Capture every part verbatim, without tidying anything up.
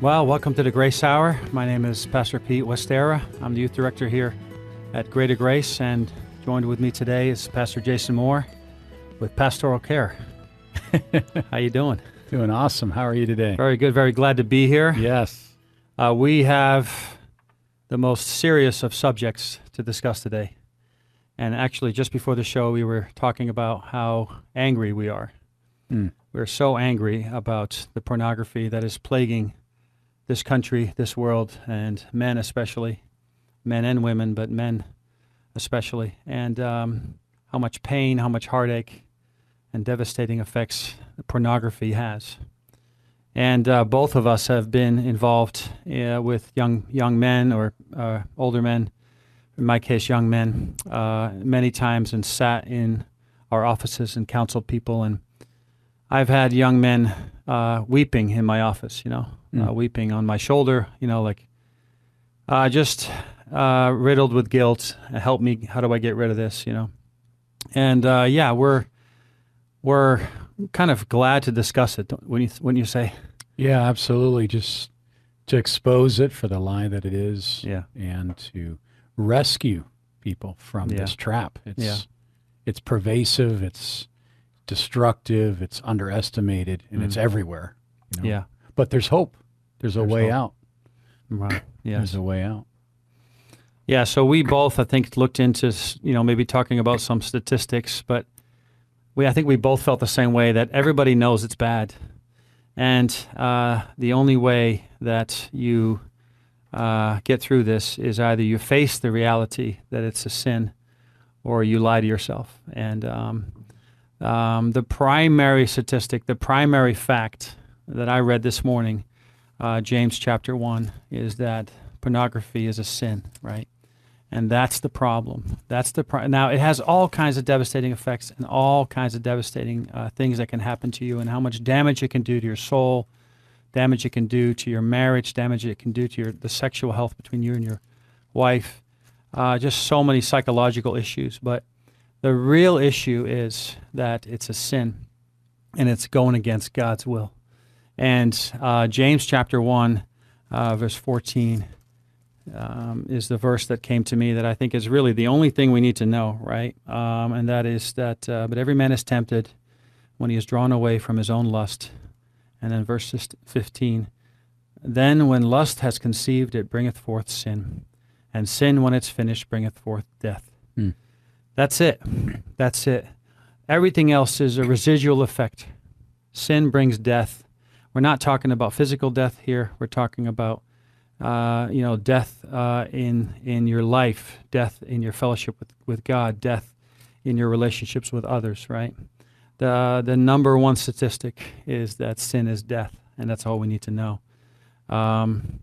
Well, welcome to the Grace Hour. My name is Pastor Pete Westera. I'm the youth director here at Greater Grace, and joined with me today is Pastor Jason Moore with Pastoral Care. How you doing? Doing awesome. How are you today? Very good. Very glad to be here. Yes. Uh, we have the most serious of subjects to discuss today. And actually, just before the show, we were talking about how angry we are. Mm. We're so angry about the pornography that is plaguing this country, this world, and men especially, men and women, but men especially, and um, how much pain, how much heartache, and devastating effects pornography has. And uh, both of us have been involved uh, with young young men or uh, older men, in my case, young men, uh, many times, and sat in our offices and counseled people. And I've had young men uh, weeping in my office, you know, Mm. uh, weeping on my shoulder, you know, like uh, just uh, riddled with guilt. Help me. How do I get rid of this? You know, and uh, yeah, we're we're kind of glad to discuss it. When you when you say, Yeah, absolutely. Just to expose it for the lie that it is, yeah, and to rescue people from Yeah. this trap. It's Yeah. it's pervasive. It's destructive. It's underestimated, and it's Mm. everywhere. You know? yeah, But there's hope. There's a There's way hope. out. right, yes. There's a way out. Yeah, so we both, I think, looked into, s- you know, maybe talking about some statistics, but we, I think we both felt the same way, that everybody knows it's bad. And uh, the only way that you uh, get through this is either you face the reality that it's a sin, or you lie to yourself. And um, um, the primary statistic, the primary fact that I read this morning, uh, James chapter one, is that pornography is a sin, right? And that's the problem. That's the pro- now it has all kinds of devastating effects and all kinds of devastating uh, things that can happen to you, and how much damage it can do to your soul, damage it can do to your marriage, damage it can do to your the sexual health between you and your wife. Uh, just so many psychological issues. But the real issue is that it's a sin, and it's going against God's will. And uh, James chapter one, uh, verse fourteen, um, is the verse that came to me that I think is really the only thing we need to know, right? Um, and that is that, uh, but every man is tempted when he is drawn away from his own lust. And then verse fifteen, then when lust has conceived, it bringeth forth sin. And sin, when it's finished, bringeth forth death. Hmm. That's it. That's it. Everything else is a residual effect. Sin brings death. We're not talking about physical death here. We're talking about, uh, you know, death uh, in in your life, death in your fellowship with, with God, death in your relationships with others, right? The the number one statistic is that sin is death, and that's all we need to know. Um,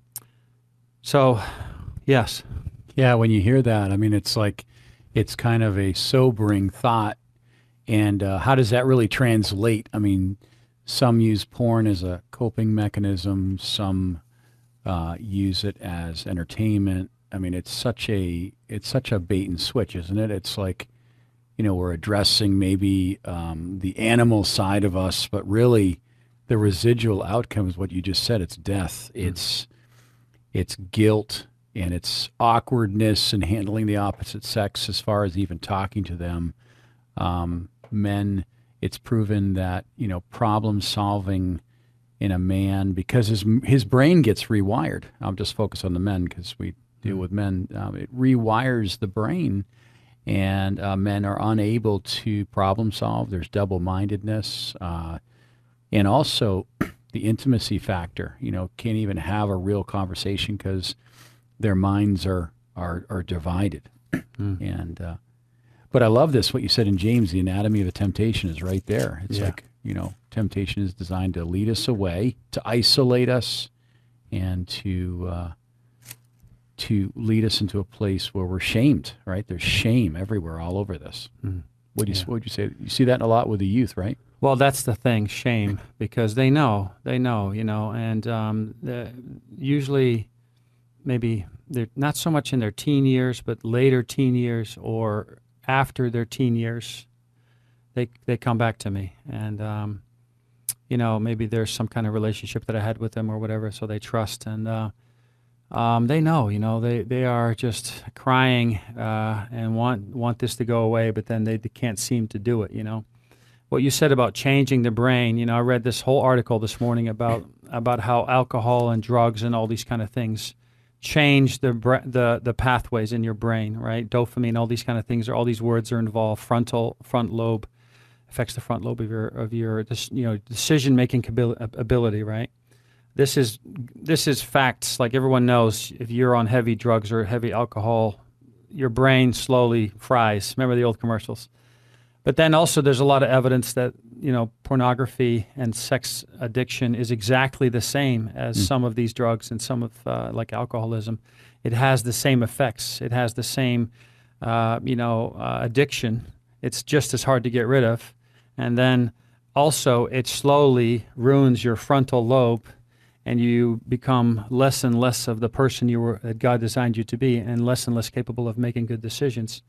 so, yes. Yeah, when you hear that, I mean, it's like, it's kind of a sobering thought. And uh, how does that really translate? I mean, some use porn as a coping mechanism. Some uh, use it as entertainment. I mean, it's such a it's such a bait and switch, isn't it? It's like, you know, we're addressing maybe um, the animal side of us, but really, the residual outcome is what you just said. It's death. Mm. It's it's guilt. And it's awkwardness in handling the opposite sex as far as even talking to them. Um, men, it's proven that, you know, problem solving in a man, because his his brain gets rewired. I'll just focus on the men because we deal with men. Um, it rewires the brain, and uh, men are unable to problem solve. There's double-mindedness, uh, and also the intimacy factor. You know, can't even have a real conversation because their minds are are, are divided. Mm. And uh, but I love this, what you said in James, the anatomy of a temptation is right there. It's yeah. like, you know, temptation is designed to lead us away, to isolate us, and to uh, to lead us into a place where we're shamed, right? There's shame everywhere, all over this. Mm. What do you, yeah. what would you say? You see that a lot with the youth, right? Well, that's the thing, shame, because they know, they know, you know, and um, the, usually maybe they're not so much in their teen years, but later teen years or after their teen years, they they come back to me. And, um, you know, maybe there's some kind of relationship that I had with them or whatever, so they trust. And uh, um, they know, you know, they, they are just crying uh, and want want this to go away, but then they, they can't seem to do it, you know. What you said about changing the brain, you know, I read this whole article this morning about about how alcohol and drugs and all these kind of things change the bra- the the pathways in your brain, right? Dopamine, all these kind of things, are all these words are involved. Frontal front lobe affects the front lobe of your of your you know decision making ability, right? This is this is facts. Like everyone knows, if you're on heavy drugs or heavy alcohol, your brain slowly fries. Remember the old commercials? But then also there's a lot of evidence that, you know, pornography and sex addiction is exactly the same as mm. some of these drugs and some of, uh, like alcoholism. It has the same effects. It has the same, uh, you know, uh, addiction. It's just as hard to get rid of. And then also it slowly ruins your frontal lobe, and you become less and less of the person you were, that God designed you to be, and less and less capable of making good decisions.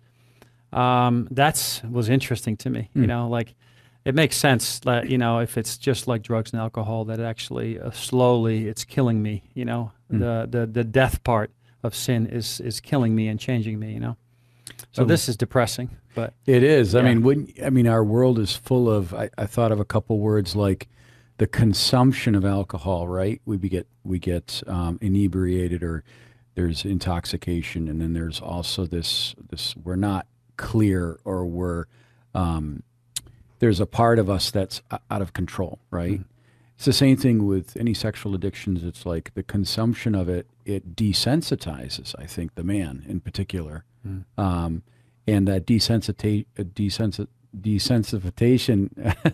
Um, that's was interesting to me. Mm. You know, like it makes sense that, you know, if it's just like drugs and alcohol, that actually uh, slowly it's killing me. You know, mm. the, the the death part of sin is is killing me and changing me. You know, so um, this is depressing. But it is. Yeah. I mean, wouldn't, I mean, our world is full of. I, I thought of a couple words like the consumption of alcohol. Right? We get we get um, inebriated, or there's intoxication, and then there's also this this we're not clear, or we're um, there's a part of us that's out of control, right? Mm. It's the same thing with any sexual addictions. It's like the consumption of it, it desensitizes, I think, the man in particular. Mm. Um, and that desensita- desensi- desensitization,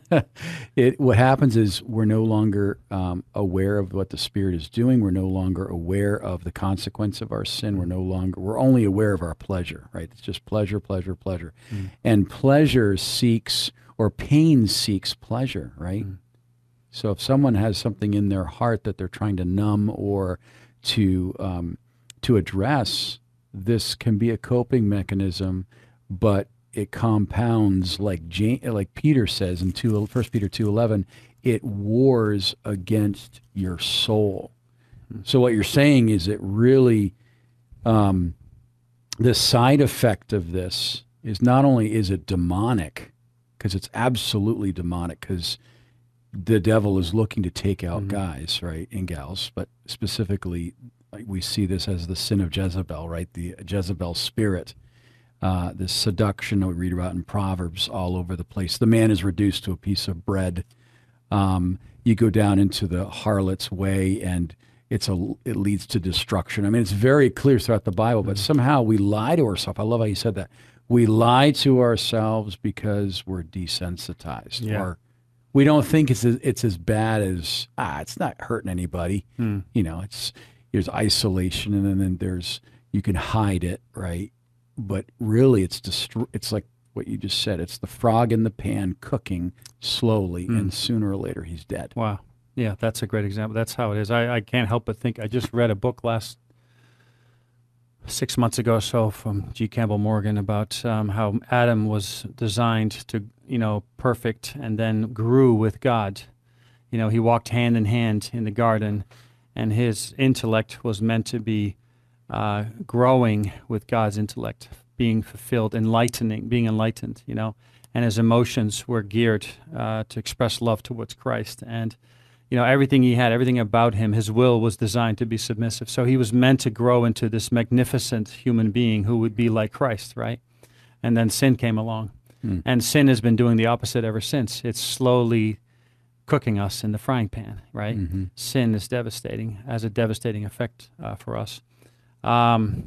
it, what happens is we're no longer um, aware of what the Spirit is doing. We're no longer aware of the consequence of our sin. We're no longer, we're only aware of our pleasure, right? It's just pleasure, pleasure, pleasure. Mm. And pleasure seeks, or pain seeks pleasure, right? Mm. So if someone has something in their heart that they're trying to numb or to um, to address, this can be a coping mechanism, but it compounds, like Jane, like Peter says in two, First Peter two eleven, it wars against your soul. Mm-hmm. So what you're saying is it really, um, the side effect of this is not only is it demonic, because it's absolutely demonic, because the devil is looking to take out mm-hmm. guys, right, and gals, but specifically we see this as the sin of Jezebel, right, the Jezebel spirit. Uh, this seduction that we read about in Proverbs all over the place. The man is reduced to a piece of bread. Um, you go down into the harlot's way, and it's a it leads to destruction. I mean, it's very clear throughout the Bible, but somehow we lie to ourselves. I love how you said that. We lie to ourselves because we're desensitized, yeah. or we don't think it's as, it's as bad as ah, it's not hurting anybody. Hmm. You know, it's there's isolation, and then, then there's you can hide it, right? But really, it's destro- It's like what you just said. It's the frog in the pan cooking slowly, mm. and sooner or later, he's dead. Wow. Yeah, that's a great example. That's how it is. I, I can't help but think. I just read a book last six months ago or so from G. Campbell Morgan about um, how Adam was designed to, you know, perfect, and then grew with God. You know, he walked hand in hand in the garden, and his intellect was meant to be Uh, growing with God's intellect, being fulfilled, enlightening, being enlightened, you know, and his emotions were geared uh, to express love towards Christ. And, you know, everything he had, everything about him, his will was designed to be submissive. So he was meant to grow into this magnificent human being who would be like Christ, right? And then sin came along. Mm. And sin has been doing the opposite ever since. It's slowly cooking us in the frying pan, right? Mm-hmm. Sin is devastating, has a devastating effect uh, for us. Um,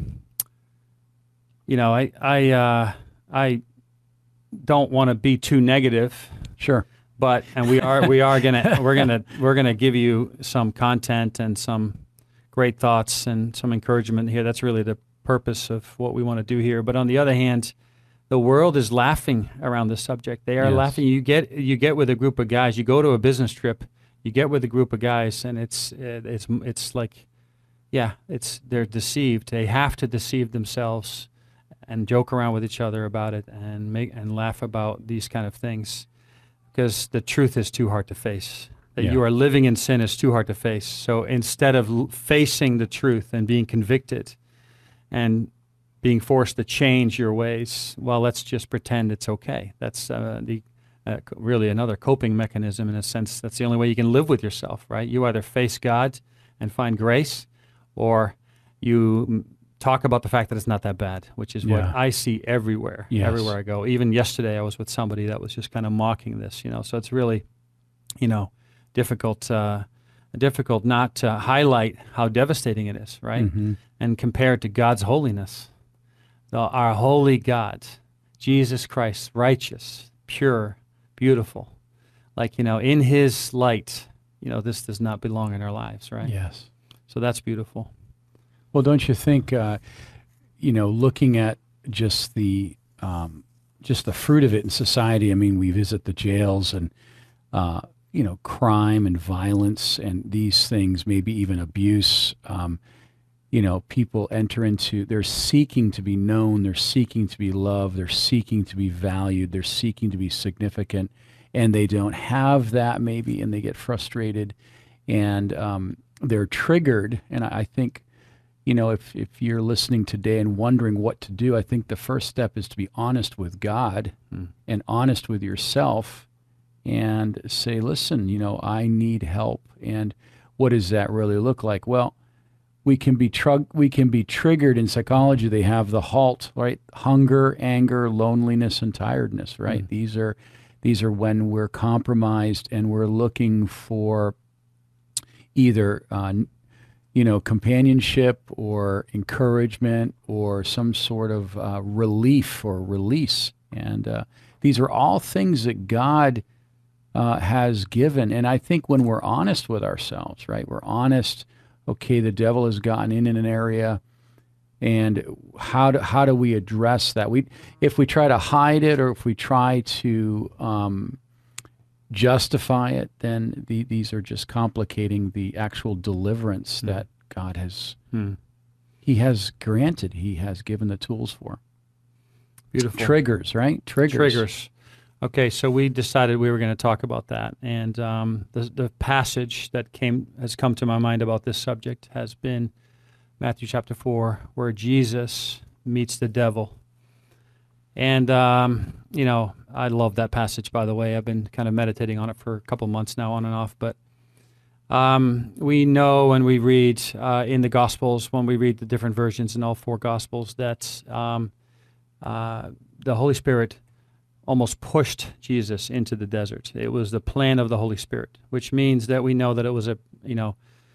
you know, I I uh, I don't want to be too negative. Sure, but and we are we are gonna we're gonna we're gonna give you some content and some great thoughts and some encouragement here. That's really the purpose of what we want to do here. But on the other hand, the world is laughing around this subject. They are yes. laughing. You get you get with a group of guys. You go to a business trip. You get with a group of guys, and it's it's it's like. Yeah, it's they're deceived. They have to deceive themselves and joke around with each other about it and make and laugh about these kind of things because the truth is too hard to face. that Yeah. you are living in sin is too hard to face. So instead of l- facing the truth and being convicted and being forced to change your ways, well, let's just pretend it's okay. That's uh, the uh, co- really another coping mechanism in a sense. That's the only way you can live with yourself, right? You either face God and find grace, or you mm, talk about the fact that it's not that bad, which is what Yeah. I see everywhere, Yes. everywhere I go. Even yesterday, I was with somebody that was just kind of mocking this, you know. So it's really, you know, difficult, uh, difficult not to highlight how devastating it is, right? Mhm. And compare it to God's holiness, the, our holy God, Jesus Christ, righteous, pure, beautiful. Like, you know, in His light, you know, this does not belong in our lives, right? Yes. So that's beautiful. Well, don't you think, uh, you know, looking at just the um, just the fruit of it in society? I mean, we visit the jails and, uh, you know, crime and violence and these things, maybe even abuse. Um, you know, people enter into, they're seeking to be known, they're seeking to be loved, they're seeking to be valued, they're seeking to be significant, and they don't have that maybe, and they get frustrated, and um, they're triggered. And I, I think, you know, if, if you're listening today and wondering what to do, I think the first step is to be honest with God Mm. and honest with yourself and say, listen, you know, I need help. And what does that really look like? Well, we can be trug- we can be triggered in psychology. They have the HALT, right? Hunger, anger, loneliness, and tiredness, right? Mm. These are these are when we're compromised and we're looking for either uh, you know, companionship or encouragement or some sort of uh, relief or release. And uh, these are all things that God uh, has given. And I think when we're honest with ourselves, right, we're honest, okay, the devil has gotten in in an area, and how do, how do we address that? We, if we try to hide it or if we try to um, justify it, then the, these are just complicating the actual deliverance Mm. that God has Mm. He has granted. He has given the tools for. Beautiful. Triggers, right? Triggers. Triggers. Okay, so we decided we were going to talk about that, and um, the the passage that came has come to my mind about this subject has been Matthew chapter four, where Jesus meets the devil. And um, you know, I love that passage. By the way, I've been kind of meditating on it for a couple months now, on and off. But um, we know when we read uh, in the Gospels, when we read the different versions in all four Gospels, that um, uh, the Holy Spirit almost pushed Jesus into the desert. It was the plan of the Holy Spirit, which means that we know that it was a, you know,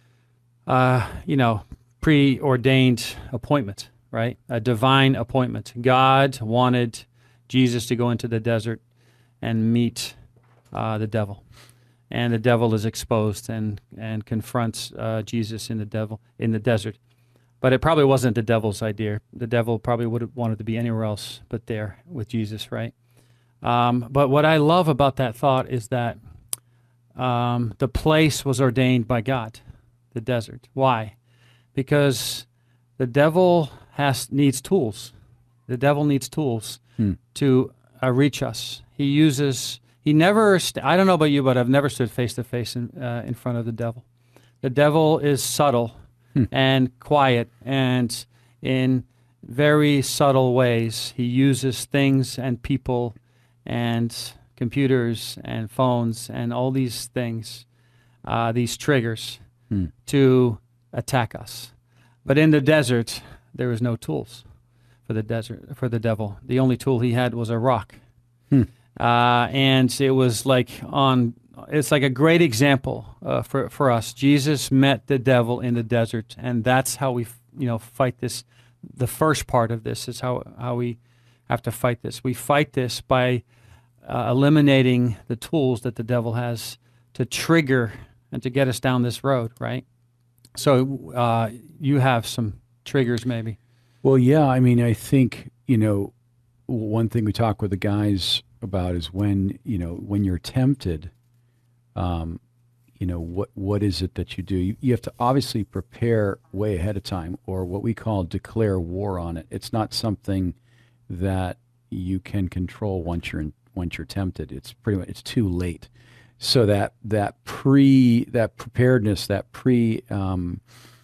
uh, you know, preordained appointment, right? A divine appointment. God wanted Jesus to go into the desert and meet uh, the devil, and the devil is exposed and and confronts uh, Jesus in the devil in the desert. But it probably wasn't the devil's idea. The devil probably would have wanted to be anywhere else but there with Jesus, right? Um, but what I love about that thought is that um, the place was ordained by God, the desert. Why? Because the devil has needs tools. The devil needs tools Hmm. to uh, reach us. He uses. He never. St- I don't know about you, but I've never stood face to face in uh, in front of the devil. The devil is subtle Hmm. and quiet, and in very subtle ways, he uses things and people and computers and phones and all these things, uh, these triggers, Hmm. to attack us. But in the desert, there was no tools for the desert for the devil. The only tool he had was a rock, Hmm. uh, and it was like on. It's like a great example uh, for for us. Jesus met the devil in the desert, and that's how we, you know, fight this. The first part of this is how how we have to fight this. We fight this by uh, eliminating the tools that the devil has to trigger and to get us down this road, right? So uh, you have some triggers, maybe. Well, yeah. I mean, I think, you know, one thing we talk with the guys about is when, you know, when you're tempted, um, you know, what what is it that you do? You, you have to obviously prepare way ahead of time, or what we call declare war on it. It's not something that you can control once you're in, once you're tempted. It's pretty much, it's too late. So that that pre that preparedness, that pre um,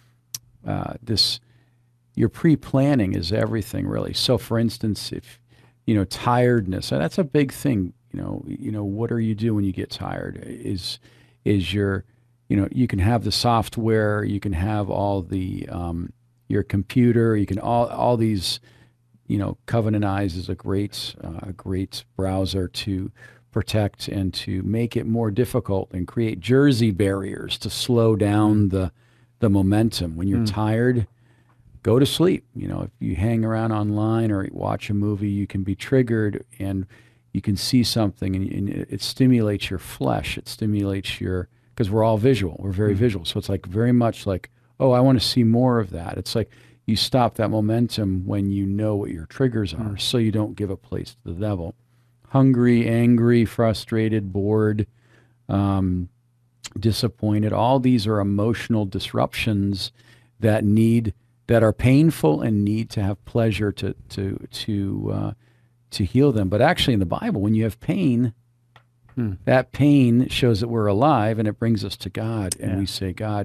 uh, this your pre-planning is everything really. So for instance, if you know tiredness, that's a big thing. You know, you know what do you do when you get tired? Is is your you know you can have the software, you can have all the um, your computer, you can all all these. You know, Covenant Eyes is a great uh, a great browser to protect and to make it more difficult and create jersey barriers to slow down the the momentum. When you're mm. tired, go to sleep. You know, if you hang around online or watch a movie, you can be triggered and you can see something and, and it, it stimulates your flesh. It stimulates your, because we're all visual. We're very mm. visual. So it's like very much like, oh, I want to see more of that. It's like you stop that momentum when you know what your triggers are, mm. so you don't give a place to the devil. Hungry, angry, frustrated, bored, um, disappointed. All these are emotional disruptions that need that are painful and need to have pleasure to to to uh, to heal them. But actually, in the Bible, when you have pain, hmm. that pain shows that we're alive, and it brings us to God, and yeah. we say, God,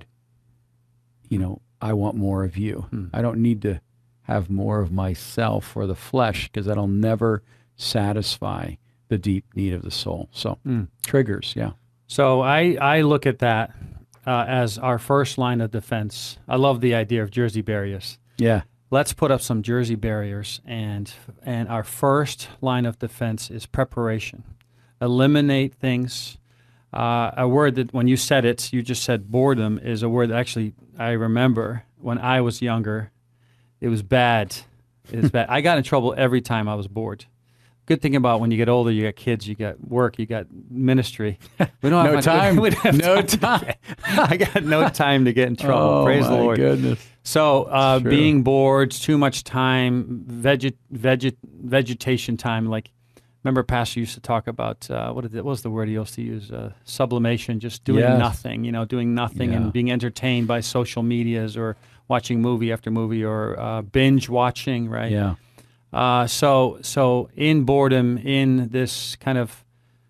you know, I want more of you. Hmm. I don't need to have more of myself or the flesh because that'll never satisfy the deep need of the soul. So mm. triggers, yeah. So I, I look at that uh, as our first line of defense. I love the idea of jersey barriers. Yeah. Let's put up some jersey barriers, and and our first line of defense is preparation. Eliminate things. Uh, a word that when you said it, you just said boredom is a word that actually I remember when I was younger. It was bad. It was bad. I got in trouble every time I was bored. Good thing about when you get older, you got kids, you got work, you got ministry. We don't have no much, time. We don't have no time. time. I got no time to get in trouble. Oh, Praise the my Lord. Goodness. So uh, being bored, too much time, veget, veget, vegetation time. Like, remember, Pastor used to talk about uh, what, is it, what was the word he used to use? Uh, sublimation, just doing yes. nothing. You know, doing nothing yeah. and being entertained by social medias or watching movie after movie or uh, binge watching. Right. Yeah. Uh, so, so in boredom, in this kind of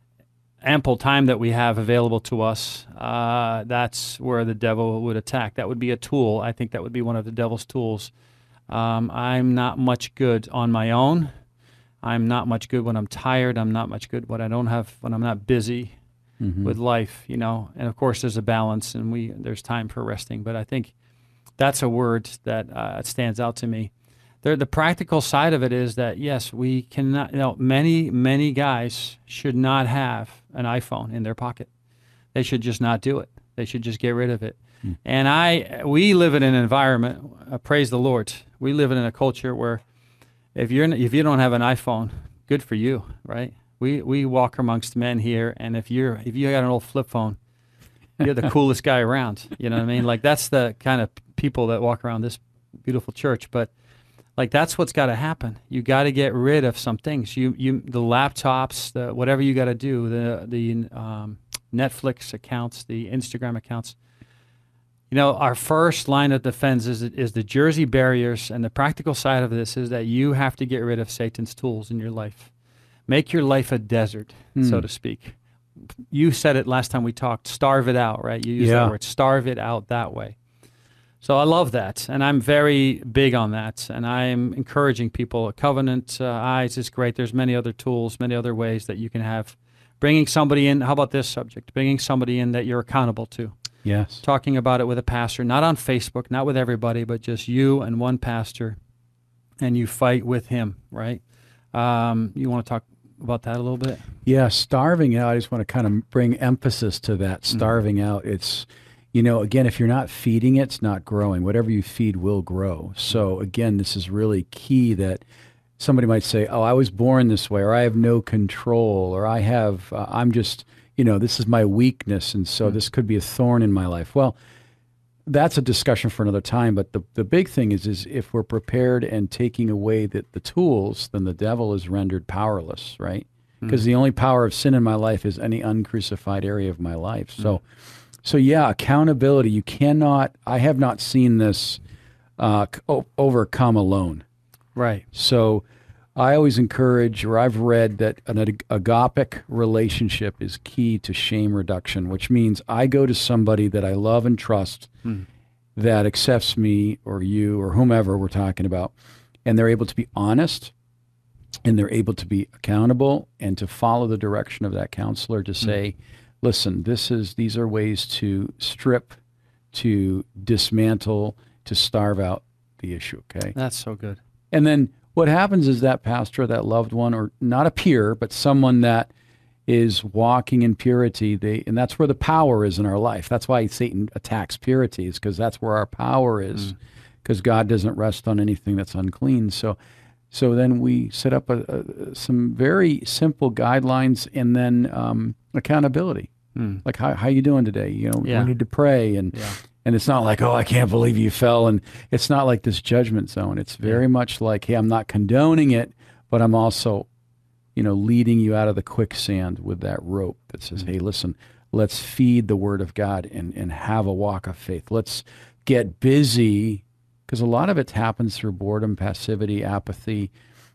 ample time that we have available to us, uh, that's where the devil would attack. That would be a tool. I think that would be one of the devil's tools. Um, I'm not much good on my own. I'm not much good when I'm tired. I'm not much good when I don't have when I'm not busy mm-hmm. with life. You know, and of course there's a balance, and we there's time for resting. But I think that's a word that uh, stands out to me. There, the practical side of it is that, yes, we cannot, you know, many, many guys should not have an iPhone in their pocket. They should just not do it. They should just get rid of it. Mm. And I, we live in an environment, uh, praise the Lord, we live in a culture where if you're, if you don't have an iPhone, good for you, right? We, we walk amongst men here, and if you're, if you got an old flip phone, you're the coolest guy around. You know what I mean? Like, that's the kind of people that walk around this beautiful church. But like, that's what's got to happen. You got to get rid of some things. You, you, the laptops, the whatever you got to do, the the um, Netflix accounts, the Instagram accounts. You know, our first line of defense is is the jersey barriers, and the practical side of this is that you have to get rid of Satan's tools in your life. Make your life a desert, mm. so to speak. You said it last time we talked. Starve it out, right? You used yeah. that word. Starve it out that way. So I love that, and I'm very big on that, and I'm encouraging people. Covenant uh, Eyes is great. There's many other tools, many other ways that you can have. Bringing somebody in, how about this subject? Bringing somebody in that you're accountable to. Yes. Talking about it with a pastor, not on Facebook, not with everybody, but just you and one pastor, and you fight with him, right? Um, you want to talk about that a little bit? Yeah, starving out, I just want to kind of bring emphasis to that. Starving mm-hmm. out, it's... You know, again, if you're not feeding it, it's not growing. Whatever you feed will grow. So, again, this is really key that somebody might say, oh, I was born this way, or I have no control, or I have, uh, I'm just, you know, this is my weakness, and so mm-hmm. this could be a thorn in my life. Well, that's a discussion for another time, but the, the big thing is, is if we're prepared and taking away the, the tools, then the devil is rendered powerless, right? Because mm-hmm. the only power of sin in my life is any uncrucified area of my life. So, mm-hmm. So, yeah, accountability. You cannot, I have not seen this uh, o- overcome alone. Right. So I always encourage, or I've read that an ag- agapic relationship is key to shame reduction, which means I go to somebody that I love and trust Hmm. that accepts me or you or whomever we're talking about, and they're able to be honest and they're able to be accountable and to follow the direction of that counselor to say, listen, this is these are ways to strip, to dismantle, to starve out the issue, okay? That's so good. And then what happens is that pastor, that loved one, or not a peer, but someone that is walking in purity, they, and that's where the power is in our life. That's why Satan attacks purity, is because that's where our power is, because mm. God doesn't rest on anything that's unclean. So so then we set up a, a, some very simple guidelines, and then um, accountability. Mm. Like, how how you doing today? You know, yeah. we need to pray, and yeah. and it's not like, oh, I can't believe you fell, and it's not like this judgment zone. It's very yeah. much like, hey, I'm not condoning it, but I'm also, you know, leading you out of the quicksand with that rope that says, mm. hey, listen, let's feed the Word of God and and have a walk of faith. Let's get busy, because a lot of it happens through boredom, passivity, apathy.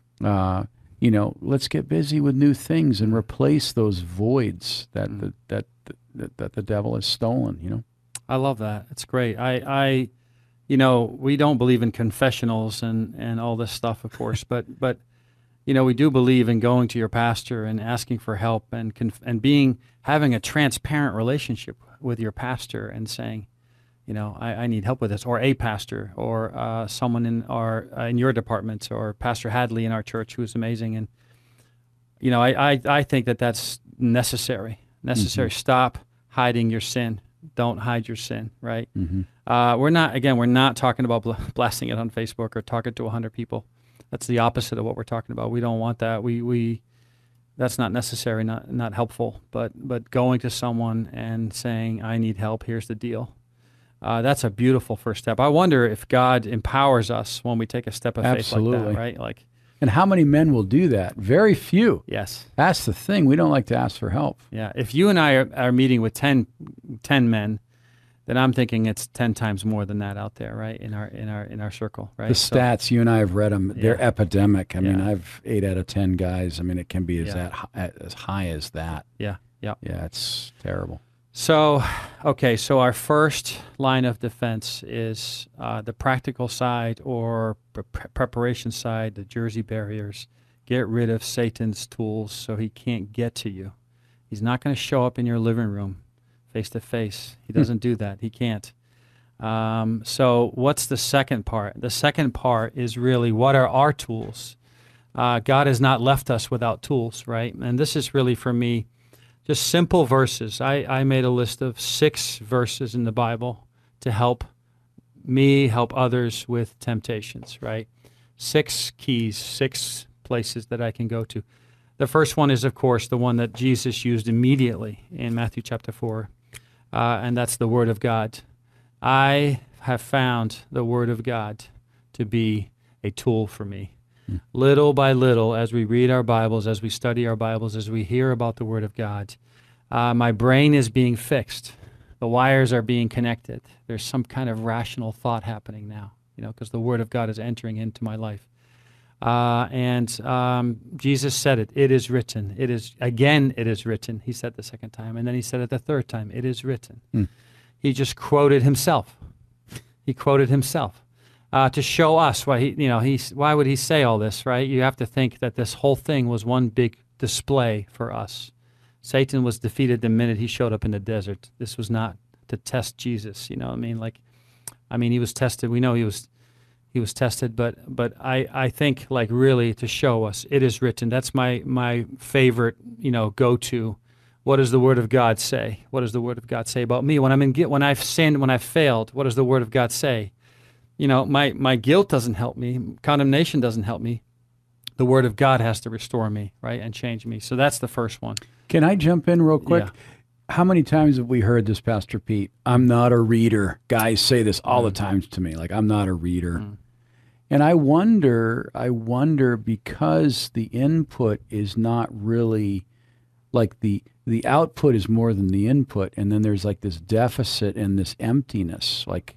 Uh, you know, let's get busy with new things and replace those voids that mm. the, that, that that the devil has stolen. You know, I love that. It's great. I, I, you know, we don't believe in confessionals and, and all this stuff, of course, but but you know, we do believe in going to your pastor and asking for help and conf- and being having a transparent relationship with your pastor and saying, you know, I, I need help with this, or a pastor, or uh, someone in our uh, in your department, or Pastor Hadley in our church, who's amazing. And you know, I I, I think that that's necessary. Necessary. Mm-hmm. Stop hiding your sin. Don't hide your sin. Right. Mm-hmm. Uh, we're not. Again, we're not talking about bl- blasting it on Facebook or talking to a hundred people. That's the opposite of what we're talking about. We don't want that. We we that's not necessary. Not not helpful. But but going to someone and saying, I need help. Here's the deal. Uh, that's a beautiful first step. I wonder if God empowers us when we take a step of Absolutely. faith like that, right? Like, and how many men will do that? Very few. Yes. That's the thing. We don't like to ask for help. Yeah. If you and I are, are meeting with ten, ten men, then I'm thinking it's ten times more than that out there, right? In our in our in our circle, right? The stats, so, you and I have read them. They're yeah. epidemic. I yeah. mean, I've eight out of ten guys. I mean, it can be as yeah. that as high as that. Yeah. Yeah. Yeah. It's terrible. So, okay, so our first line of defense is uh, the practical side, or pre- preparation side, the Jersey barriers. Get rid of Satan's tools so he can't get to you. He's not going to show up in your living room face to face. He doesn't do that. He can't. Um, so what's the second part? The second part is really, what are our tools? Uh, God has not left us without tools, right? And this is really, for me, just simple verses. I, I made a list of six verses in the Bible to help me help others with temptations, right? Six keys, six places that I can go to. The first one is, of course, the one that Jesus used immediately in Matthew chapter four, uh, and that's the Word of God. I have found the Word of God to be a tool for me. Little by little, as we read our Bibles, as we study our Bibles, as we hear about the Word of God, uh, my brain is being fixed. The wires are being connected. There's some kind of rational thought happening now, you know, because the Word of God is entering into my life. Uh, and um, Jesus said it. It is written. It is, again, it is written. He said the second time. And then he said it the third time. It is written. Mm. He just quoted himself. He quoted himself. Uh, to show us why he, you know, he, why would he say all this, right? You have to think that this whole thing was one big display for us. Satan was defeated the minute he showed up in the desert. This was not to test Jesus, you know what I mean? Like, I mean, he was tested. We know he was, he was tested, but but I, I think, like, really to show us, it is written. That's my my favorite, you know, go-to. What does the Word of God say? What does the Word of God say about me? When I'm in, when I've sinned, when I've failed, what does the Word of God say? You know, my, my guilt doesn't help me. Condemnation doesn't help me. The Word of God has to restore me, right, and change me. So that's the first one. Can I jump in real quick? Yeah. How many times have we heard this, Pastor Pete? I'm not a reader. Guys say this all mm. the times to me, like, I'm not a reader. Mm. And I wonder, I wonder because the input is not really, like the the output is more than the input, and then there's like this deficit and this emptiness, like,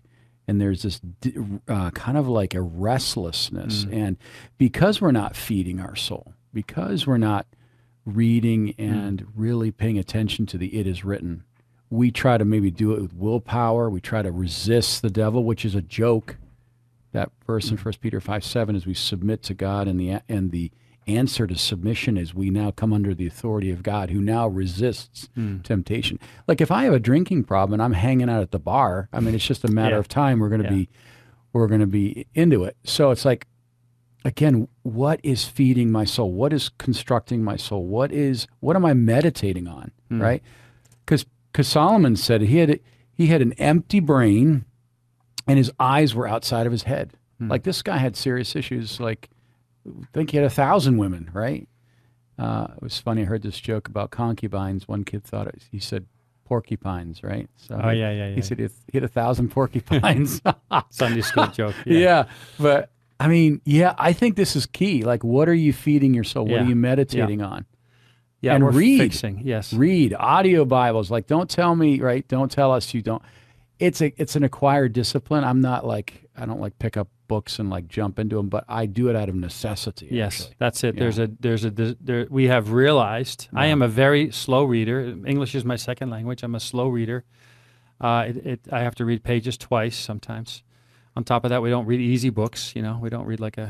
and there's this d- uh, kind of like a restlessness. Mm. And because we're not feeding our soul, because we're not reading and mm. really paying attention to the it is written, we try to maybe do it with willpower. We try to resist the devil, which is a joke. That verse in First Peter five seven, as we submit to God, and the and the answer to submission is we now come under the authority of God, who now resists mm. temptation. Like if I have a drinking problem and I'm hanging out at the bar, I mean, it's just a matter yeah. of time. We're going to yeah. be, we're going to be into it. So it's like, again, what is feeding my soul? What is constructing my soul? What is, what am I meditating on? Mm. Right? Because because Solomon said he had he had an empty brain, and his eyes were outside of his head. Mm. Like this guy had serious issues. Like, I think he had a thousand women, right? Uh, it was funny. I heard this joke about concubines. One kid thought it, he said porcupines, right? So oh, yeah, yeah, yeah. He said he had, he had a thousand porcupines. Sunday school joke. Yeah. yeah. But, I mean, yeah, I think this is key. Like, what are you feeding your soul? What yeah. are you meditating yeah. on? Yeah, and we're read. fixing, yes. Read. Audio Bibles. Like, don't tell me, right? Don't tell us you don't. It's a it's an acquired discipline. I'm not like, I don't like pick up books and like jump into them, but I do it out of necessity. Yes, actually. that's it. Yeah. There's a there's a there, we have realized. Yeah. I am a very slow reader. English is my second language. I'm a slow reader. Uh, it, it I have to read pages twice sometimes. On top of that, we don't read easy books. You know, we don't read like a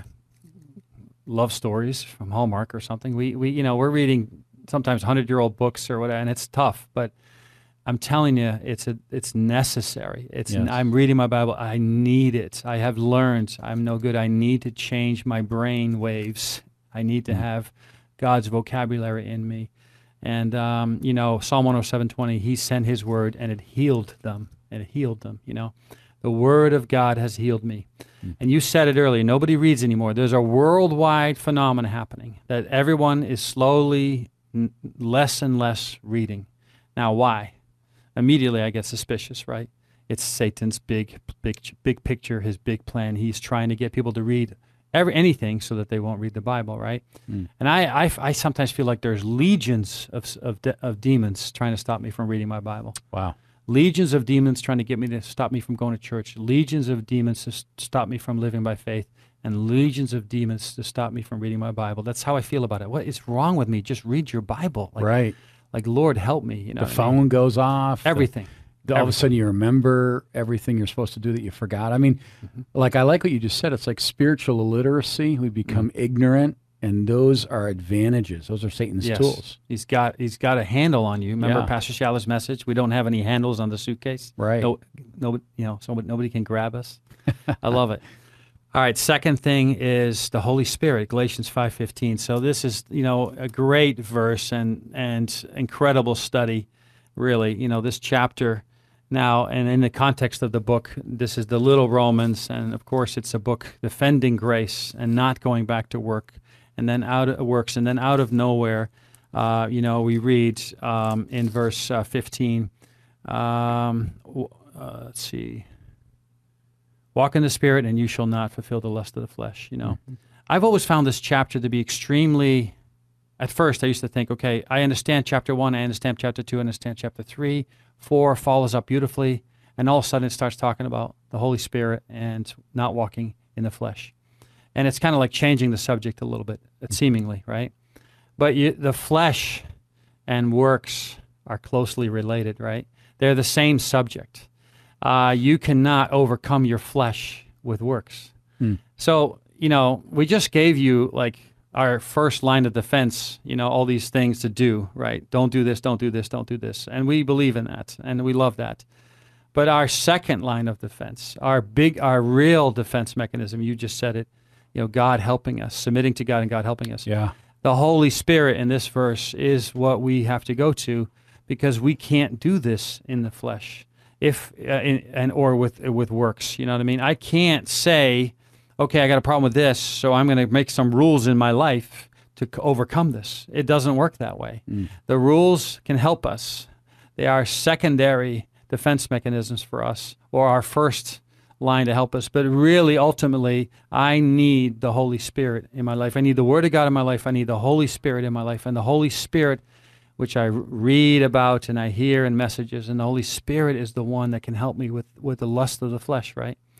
love stories from Hallmark or something. We we you know we're reading sometimes hundred year old books or whatever, and it's tough, but I'm telling you, it's a, it's necessary. It's yes. I'm reading my Bible. I need it. I have learned I'm no good. I need to change my brain waves. I need to mm. have God's vocabulary in me. And um, you know, Psalm one oh seven twenty, He sent His word and it healed them. And it healed them. You know, the word of God has healed me. Mm. And you said it earlier. Nobody reads anymore. There's a worldwide phenomenon happening that everyone is slowly n- less and less reading. Now, why? Immediately I get suspicious, right? It's Satan's big, big, big picture, his big plan. He's trying to get people to read every anything so that they won't read the Bible, right? Mm. And I, I, I sometimes feel like there's legions of of, de- of demons trying to stop me from reading my Bible. Wow. Legions of demons trying to get me to stop me from going to church. Legions of demons to s- stop me from living by faith. And legions of demons to stop me from reading my Bible. That's how I feel about it. What is wrong with me? Just read your Bible. Like, right. Like, Lord, help me. You know, the phone I mean? goes off. Everything. The, all everything. of a sudden you remember everything you're supposed to do that you forgot. I mean, mm-hmm. like I like what you just said. It's like spiritual illiteracy. We become mm-hmm. ignorant, and those are advantages. Those are Satan's yes. tools. He's got he's got a handle on you. Remember yeah. Pastor Shaller's message? We don't have any handles on the suitcase. Right. No, nobody, you know, so nobody can grab us. I love it. All right, second thing is the Holy Spirit, Galatians five fifteen. So this is, you know, a great verse and and incredible study, really. You know, this chapter now, and in the context of the book, this is the little Romans, and of course it's a book defending grace and not going back to work, and then out of works, and then out of nowhere, uh, you know, we read um, in verse uh, fifteen, um, uh, let's see, walk in the Spirit, and you shall not fulfill the lust of the flesh. You know, mm-hmm. I've always found this chapter to be extremely. At first, I used to think, okay, I understand chapter one, I understand chapter two, I understand chapter three, four follows up beautifully, and all of a sudden it starts talking about the Holy Spirit and not walking in the flesh, and it's kind of like changing the subject a little bit, seemingly, right? But you, the flesh and works are closely related, right? They're the same subject. Uh, you cannot overcome your flesh with works. Hmm. So, you know, we just gave you like our first line of defense, you know, all these things to do, right? Don't do this, don't do this, don't do this. And we believe in that, and we love that. But our second line of defense, our big, our real defense mechanism, you just said it, you know, God helping us, submitting to God and God helping us. Yeah. The Holy Spirit in this verse is what we have to go to because we can't do this in the flesh. If uh, in, and or with with works, you know what I mean? I can't say, okay, I got a problem with this, so I'm going to make some rules in my life to c- overcome this. It doesn't work that way. Mm. The rules can help us. They are secondary defense mechanisms for us, or our first line to help us. But really, ultimately, I need the Holy Spirit in my life. I need the Word of God in my life. I need the Holy Spirit in my life. And the Holy Spirit, which I read about and I hear in messages, and the Holy Spirit is the one that can help me with, with the lust of the flesh, right?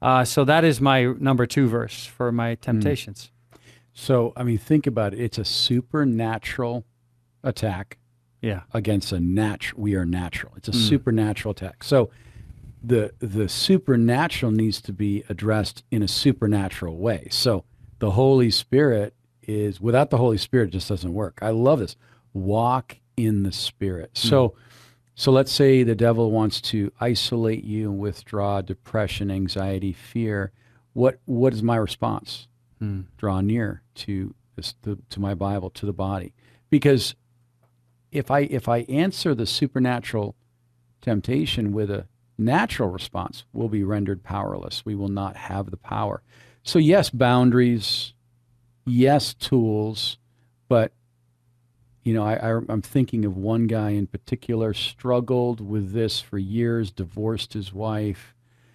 Uh, so that is my number two verse for my temptations. So, I mean, think about it. It's a supernatural attack Yeah. against a natural. We are natural. It's a Mm. supernatural attack. So, the the supernatural needs to be addressed in a supernatural way. So, the Holy Spirit is without the Holy Spirit, it just doesn't work. I love this. Walk in the Spirit. So, Mm. so let's say the devil wants to isolate you and withdraw depression, anxiety, fear. What what is my response? Mm. Draw near to this to, to my Bible, to the body, because if I if I answer the supernatural temptation with a natural response, we'll be rendered powerless. We will not have the power. So yes, boundaries, yes, tools, but you know, I, I I'm thinking of one guy in particular struggled with this for years, divorced his wife.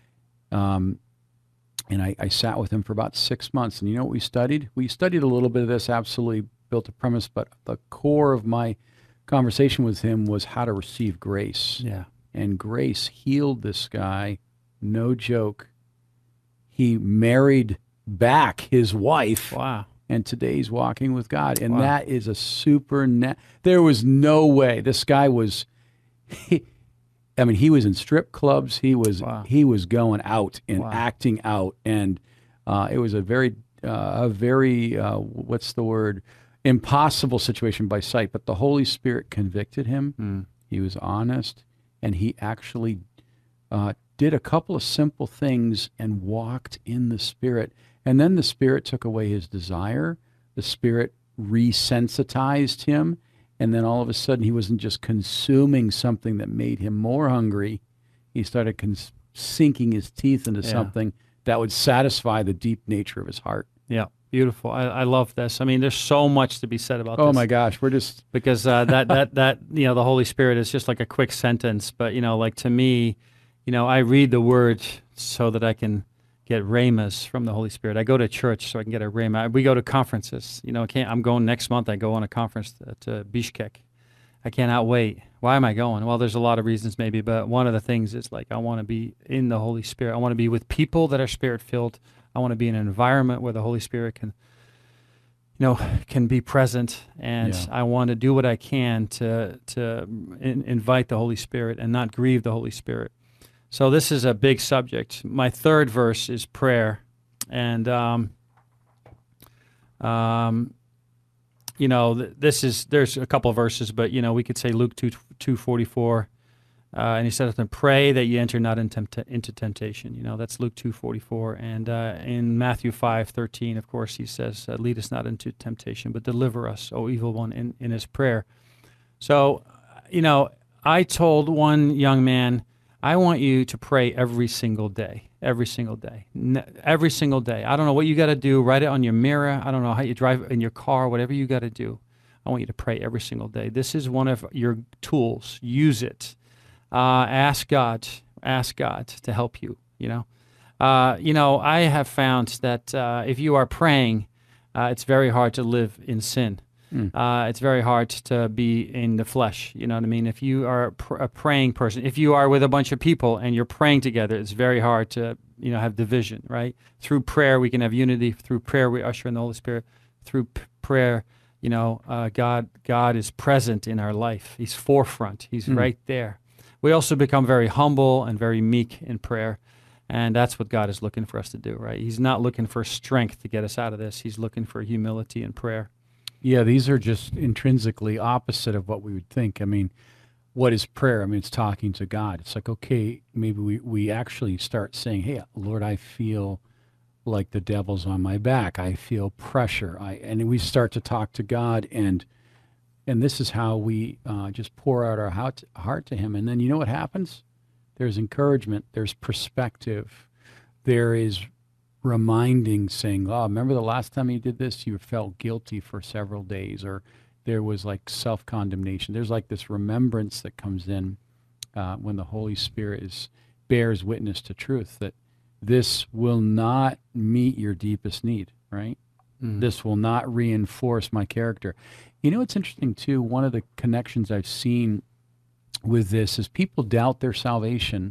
Um, And I, I sat with him for about six months. And you know what we studied? We studied a little bit of this, absolutely built a premise, but the core of my conversation with him was how to receive grace. Yeah. And grace healed this guy, no joke. He married back his wife, Wow. and today he's walking with God. And Wow. that is a super, na- there was no way. This guy was, he, I mean, he was in strip clubs. He was Wow. he was going out and Wow. acting out, and uh, it was a very uh, a very uh, what's the word impossible situation by sight. But the Holy Spirit convicted him. Mm. He was honest, and he actually uh, did a couple of simple things and walked in the Spirit. And then the Spirit took away his desire. The Spirit resensitized him. And then all of a sudden, he wasn't just consuming something that made him more hungry. He started cons- sinking his teeth into Yeah. something that would satisfy the deep nature of his heart. Yeah. Beautiful. I, I love this. I mean, there's so much to be said about Oh this. my gosh, we're just Because uh, that, that, that, you know, the Holy Spirit is just like a quick sentence. But, you know, like to me, you know, I read the word so that I can get rhemas from the Holy Spirit. I go to church so I can get a rhema. We go to conferences. You know, I can't, I'm going next month. I go on a conference to, to Bishkek. I cannot wait. Why am I going? Well, there's a lot of reasons maybe, but one of the things is like I want to be in the Holy Spirit. I want to be with people that are Spirit-filled. I want to be in an environment where the Holy Spirit can, you know, can be present, and Yeah. I want to do what I can to to in, invite the Holy Spirit and not grieve the Holy Spirit. So this is a big subject. My third verse is prayer, and um, um, you know, th- this is there's a couple of verses, but you know, we could say Luke two two forty four, uh, and he said to them, "Pray that you enter not in tempt- into temptation." You know, that's Luke two forty four, and uh, in Matthew five thirteen, of course, he says, uh, "Lead us not into temptation, but deliver us, O evil one," in in his prayer. So, you know, I told one young man, I want you to pray every single day, every single day, N- every single day. I don't know what you got to do. Write it on your mirror. I don't know how you drive in your car, whatever you got to do. I want you to pray every single day. This is one of your tools. Use it. Uh, ask God, ask God to help you, you know. Uh, you know, I have found that uh, if you are praying, uh, it's very hard to live in sin. Mm. Uh, it's very hard to be in the flesh. You know what I mean? If you are a, pr- a praying person, if you are with a bunch of people and you're praying together, it's very hard to, you know, have division, right? Through prayer, we can have unity. Through prayer, we usher in the Holy Spirit. Through p- prayer, you know, uh, God, God is present in our life. He's forefront. He's Mm. right there. We also become very humble and very meek in prayer. And that's what God is looking for us to do, right? He's not looking for strength to get us out of this. He's looking for humility and prayer. Yeah, these are just intrinsically opposite of what we would think. I mean, what is prayer? I mean, it's talking to God. It's like, okay, maybe we, we actually start saying, hey, Lord, I feel like the devil's on my back. I feel pressure. I and we start to talk to God, and and this is how we uh, just pour out our heart, heart to him. And then you know what happens? There's encouragement. There's perspective. There is reminding, saying, oh, remember the last time you did this, you felt guilty for several days, or there was like self-condemnation. There's like this remembrance that comes in uh, when the Holy Spirit is bears witness to truth, that this will not meet your deepest need, right? Mm. This will not reinforce my character. You know, it's interesting too, one of the connections I've seen with this is people doubt their salvation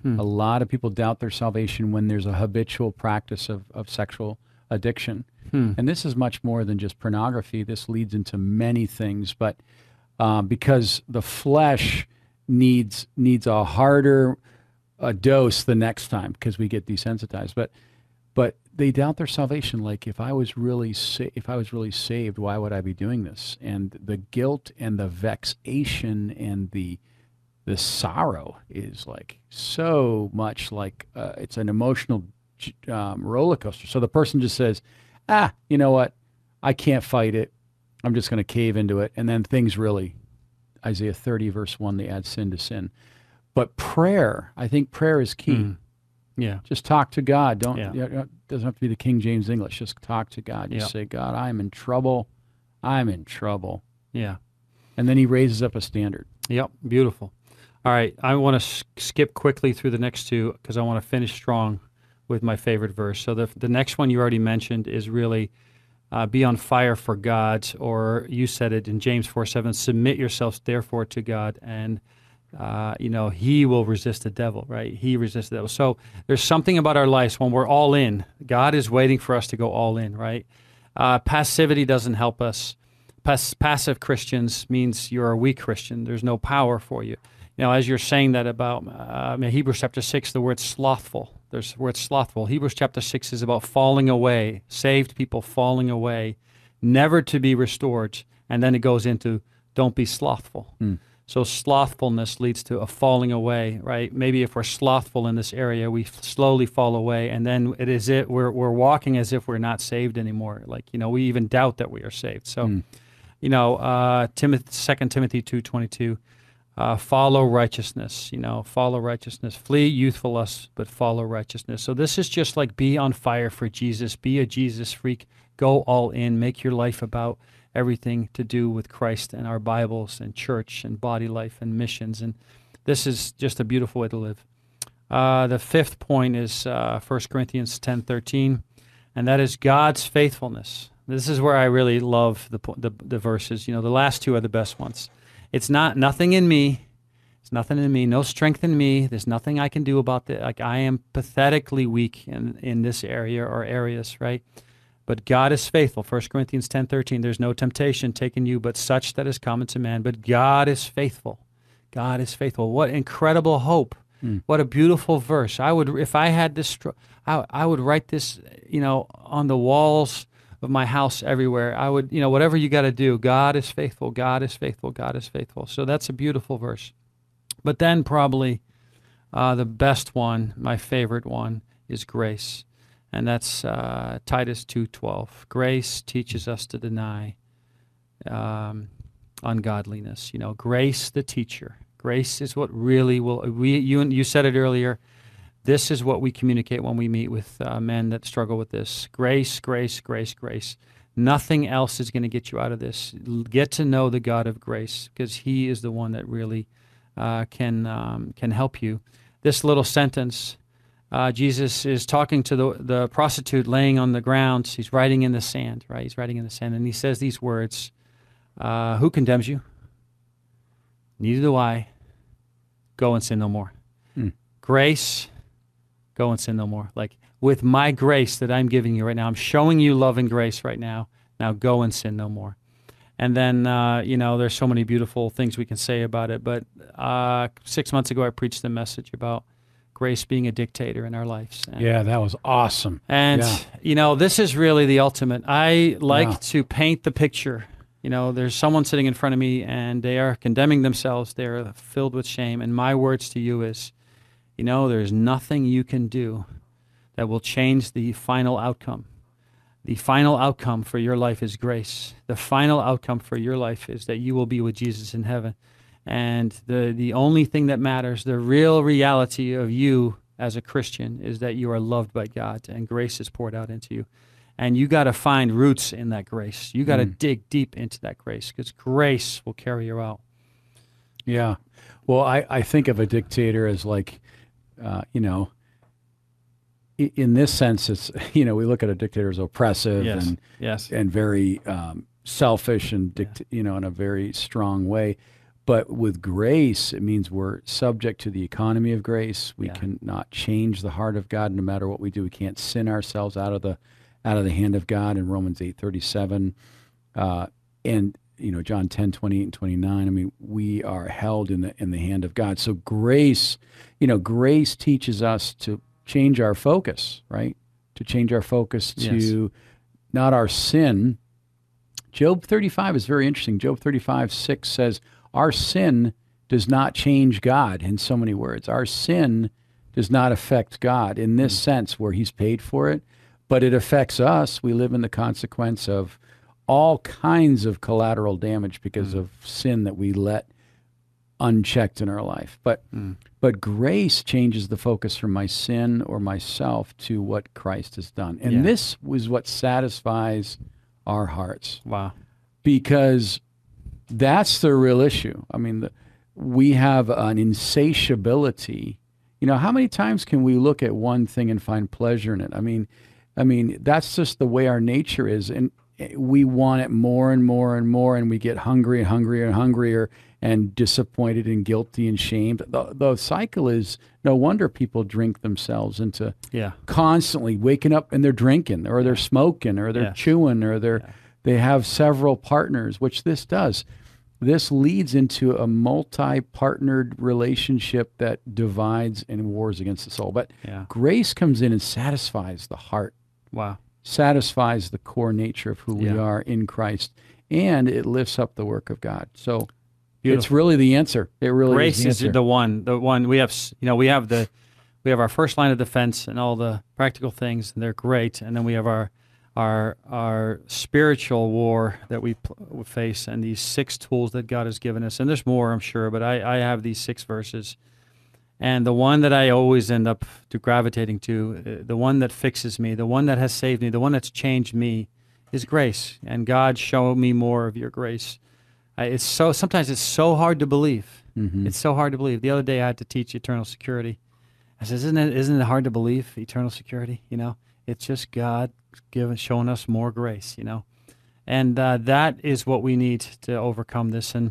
A lot of people doubt their salvation when there's a habitual practice of, of sexual addiction. Hmm. And this is much more than just pornography. This leads into many things, but um, because the flesh needs needs a harder uh, dose the next time because we get desensitized. But but they doubt their salvation. Like, if I was really sa- if I was really saved, why would I be doing this? And the guilt and the vexation and the the sorrow is like so much like uh, it's an emotional um, roller coaster. So the person just says, ah, you know what? I can't fight it. I'm just going to cave into it. And then things really, Isaiah thirty, verse one, they add sin to sin. But prayer, I think prayer is key. Mm. Yeah. Just talk to God. Don't, Yeah. you know, it doesn't have to be the King James English. Just talk to God. Just Yeah. say, God, I'm in trouble. I'm in trouble. Yeah. And then he raises up a standard. Yep. Beautiful. All right. I want to s- skip quickly through the next two because I want to finish strong with my favorite verse. So the the next one you already mentioned is really uh, be on fire for God, or you said it in James four seven, submit yourselves therefore to God, and uh, you know, he will resist the devil, right? He resists the devil. So there's something about our lives when we're all in. God is waiting for us to go all in, right? Uh, passivity doesn't help us. Pass- passive Christians means you're a weak Christian. There's no power for you. You know, as you're saying that about uh, in Hebrews chapter six, the word slothful. There's the word slothful. Hebrews chapter six is about falling away, saved people falling away, never to be restored. And then it goes into don't be slothful. Mm. So slothfulness leads to a falling away, right? Maybe if we're slothful in this area, we slowly fall away, and then it is it we're we're walking as if we're not saved anymore. Like, you know, we even doubt that we are saved. So, Mm. you know, uh, Timothy, Second Timothy two twenty two. Uh, follow righteousness, you know, follow righteousness. Flee youthful lust, but follow righteousness. So this is just like be on fire for Jesus. Be a Jesus freak. Go all in. Make your life about everything to do with Christ and our Bibles and church and body life and missions. And this is just a beautiful way to live. Uh, the fifth point is uh, First Corinthians ten thirteen, and that is God's faithfulness. This is where I really love the, the, the verses. You know, the last two are the best ones. It's not nothing in me. It's nothing in me. No strength in me. There's nothing I can do about it. Like, I am pathetically weak in, in this area or areas, right? But God is faithful. First Corinthians ten thirteen. There's no temptation taken you, but such that is common to man. But God is faithful. God is faithful. What incredible hope. Mm. What a beautiful verse. I would, if I had this, I, I would write this, you know, on the walls of my house everywhere. I would, you know, whatever you got to do, God is faithful, God is faithful, God is faithful. So that's a beautiful verse. But then probably uh, the best one, my favorite one, is grace. And that's uh, Titus two twelve. Grace teaches us to deny um, ungodliness. You know, grace the teacher. Grace is what really will, we, you, you said it earlier, this is what we communicate when we meet with uh, men that struggle with this. Grace, grace, grace, grace. Nothing else is going to get you out of this. Get to know the God of grace, because he is the one that really uh, can um, can help you. This little sentence, uh, Jesus is talking to the, the prostitute laying on the ground. He's writing in the sand, right? He's writing in the sand, and he says these words, uh, who condemns you? Neither do I. Go and sin no more. Mm. Grace, go and sin no more. Like, with my grace that I'm giving you right now, I'm showing you love and grace right now. Now go and sin no more. And then, uh, you know, there's so many beautiful things we can say about it. But uh, six months ago, I preached a message about grace being a dictator in our lives. And, yeah, that was awesome. And, yeah. you know, this is really the ultimate. I like yeah. to paint the picture. You know, there's someone sitting in front of me, and they are condemning themselves. They are filled with shame. And my words to you is, you know, there's nothing you can do that will change the final outcome. The final outcome for your life is grace. The final outcome for your life is that you will be with Jesus in heaven. And the, the only thing that matters, the real reality of you as a Christian, is that you are loved by God and grace is poured out into you. And you got to find roots in that grace. You got to mm. dig deep into that grace, because grace will carry you out. Yeah. Well, I, I think of a dictator as like, uh, you know, in this sense, it's, you know, we look at a dictator as oppressive yes. and yes. and very um, selfish and, dict- yeah. you know, in a very strong way. But with grace, it means we're subject to the economy of grace. We Yeah. cannot change the heart of God no matter what we do. We can't sin ourselves out of the out of the hand of God in Romans eight thirty-seven. Uh, and, you know, John ten, twenty-eight and twenty-nine. I mean, we are held in the in the hand of God. So grace, you know, grace teaches us to change our focus, right? To change our focus to Yes. not our sin. Job thirty-five is very interesting. Job thirty-five, six says, our sin does not change God, in so many words. Our sin does not affect God in this sense where he's paid for it, but it affects us. We live in the consequence of all kinds of collateral damage because Mm. of sin that we let unchecked in our life. But Mm. but grace changes the focus from my sin or myself to what Christ has done. And Yeah. this was what satisfies our hearts, Wow. because that's the real issue. I mean, the, we have an insatiability. You know, how many times can we look at one thing and find pleasure in it? I mean, I mean, that's just the way our nature is, and we want it more and more and more, and we get hungry and hungrier and hungrier and disappointed and guilty and shamed. The, the cycle is, no wonder people drink themselves into Yeah. constantly waking up and they're drinking, or they're smoking, or they're Yes. chewing, or they're Yeah. they have several partners, which this does. This leads into a multi-partnered relationship that divides and wars against the soul. But Yeah. grace comes in and satisfies the heart, Wow. satisfies the core nature of who we Yeah. are in Christ, and it lifts up the work of God. So it's Beautiful. really the answer. It really Grace is the is answer. the one. The one we have. s- You know, we have the we have our first line of defense and all the practical things, and they're great. And then we have our our our spiritual war that we pl- face, and these six tools that God has given us. And there's more, I'm sure, but I, I have these six verses. And the one that I always end up to gravitating to, uh, the one that fixes me, the one that has saved me, the one that's changed me, is grace. And God, show me more of your grace. I, it's so sometimes it's so hard to believe. Mhm. It's so hard to believe. The other day I had to teach eternal security. I said, isn't it isn't it hard to believe eternal security? You know, it's just God giving showing us more grace. You know, and uh, that is what we need to overcome this. And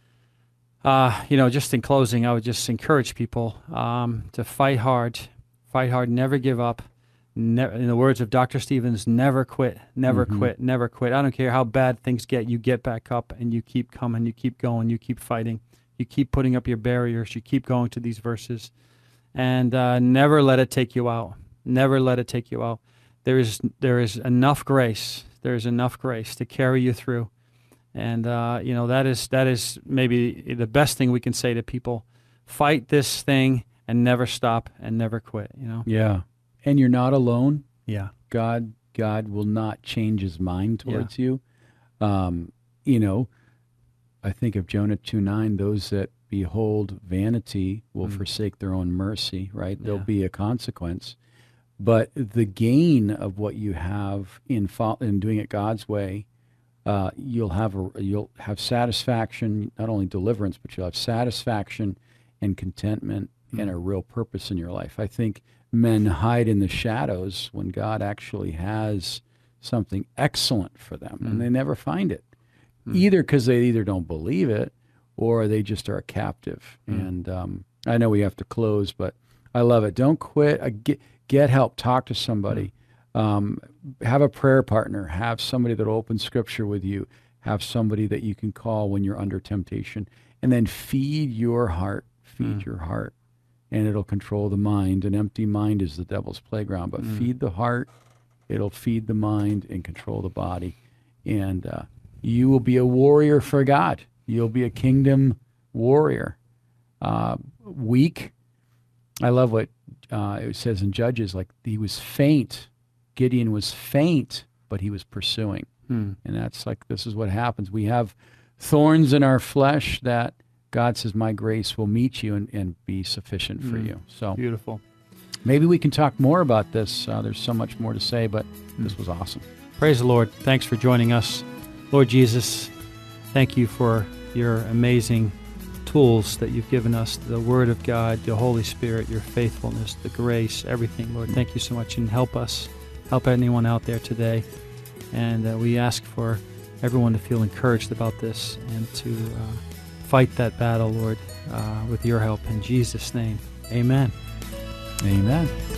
uh, you know, just in closing, I would just encourage people um, to fight hard, fight hard, never give up. Ne- in the words of Doctor Stevens, never quit, never Mhm. quit, never quit. I don't care how bad things get, you get back up and you keep coming, you keep going, you keep fighting, you keep putting up your barriers, you keep going to these verses, and uh, never let it take you out. Never let it take you out. There is there is enough grace. There is enough grace to carry you through, and uh, you know that is that is maybe the best thing we can say to people: fight this thing and never stop and never quit. You know. Yeah. And you're not alone. Yeah. God God will not change his mind towards you. Um, you know, I think of Jonah two nine, those that behold vanity will Mm. forsake their own mercy, right? There'll Yeah. be a consequence. But the gain of what you have in fo- in doing it God's way, uh, you'll have a, you'll have satisfaction, not only deliverance, but you'll have satisfaction and contentment Mm. and a real purpose in your life. I think men hide in the shadows when God actually has something excellent for them, Mm. and they never find it, Mm. either because they either don't believe it or they just are a captive. Mm. And um, I know we have to close, but I love it. Don't quit. Uh, get, get help. Talk to somebody. Um, have a prayer partner. Have somebody that will open scripture with you. Have somebody that you can call when you're under temptation. And then feed your heart. Feed Mm. your heart. And it'll control the mind. An empty mind is the devil's playground. But Mm. feed the heart. It'll feed the mind and control the body. And uh, you will be a warrior for God. You'll be a kingdom warrior. Uh, weak. I love what uh, it says in Judges, like he was faint. Gideon was faint, but he was pursuing. Mm. And that's like, this is what happens. We have thorns in our flesh that God says, my grace will meet you and, and be sufficient for Mm. you. So Beautiful. maybe we can talk more about this. Uh, there's so much more to say, but this was awesome. Praise the Lord. Thanks for joining us. Lord Jesus, thank you for your amazing tools that you've given us, the Word of God, the Holy Spirit, your faithfulness, the grace, everything, Lord. Thank you so much, and help us, help anyone out there today. And uh, we ask for everyone to feel encouraged about this and to uh, fight that battle, Lord, uh, with your help. In Jesus' name, amen. Amen.